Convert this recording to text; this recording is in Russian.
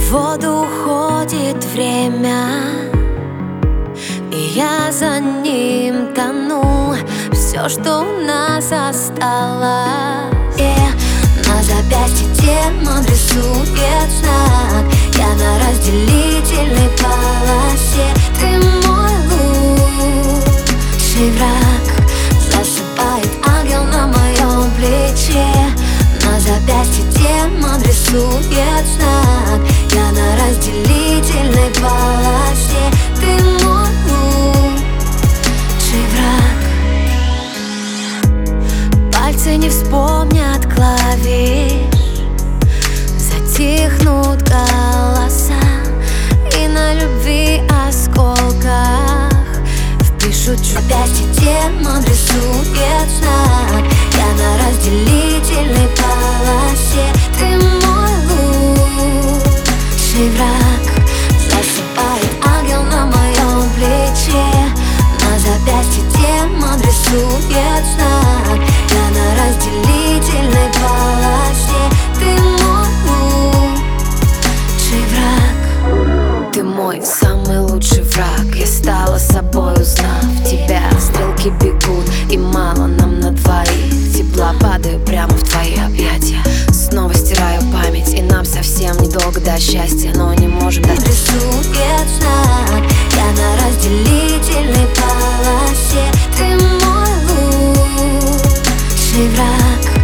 В воду уходит время, и я за ним тону. Все, что у нас осталось, на запястье демон рисует знак. Я на разделительной полосе. Ты мой лучший враг. Засыпает ангел на моем плече. На запястье демон рисует знак. Я на разделительной полосе. Ты мой лучший враг. Пальцы не вспомнят клавиш, затихнут голоса, и на любви осколках впишут запястье демон рисует знак. Я на разделительной полосе. Ты мой лучший враг. Засыпает ангел на моем плече. На запястье демон рисует знак. Я на разделительной полосе. Ты мой лучший враг. Ты мой самый лучший враг. Я стала собой, узнав тебя. Стрелки бегут, и мало нам на двоих. Тепла падаю прямо в твои объятия. Снова стираю память, и нам совсем недолго до счастья, но не можем дать. Рисует знак. Я на разделительной полосе. Ты мой лучший враг.